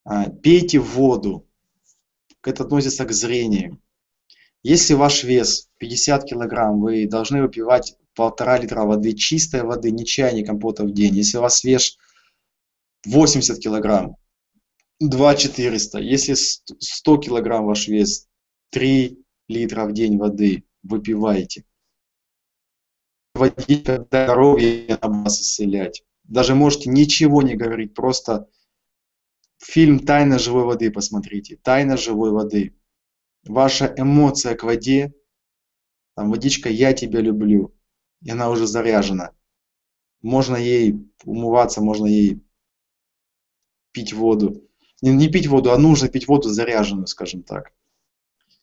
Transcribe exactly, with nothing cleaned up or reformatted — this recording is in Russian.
А, Пейте воду. Это относится к зрению. Если ваш вес пятьдесят килограмм, вы должны выпивать полтора литра воды, чистой воды, не чая, не компота в день. Если у вас вес восемьдесят килограмм, два четыреста. Если сто килограмм ваш вес, три литра в день воды выпивайте. Водить, когда здоровье на вас исцелять. Даже можете ничего не говорить, просто фильм «Тайна живой воды» посмотрите. «Тайна живой воды». Ваша эмоция к воде, там водичка «Я тебя люблю», и она уже заряжена. Можно ей умываться, можно ей пить воду. Не, не пить воду, а нужно пить воду заряженную, скажем так.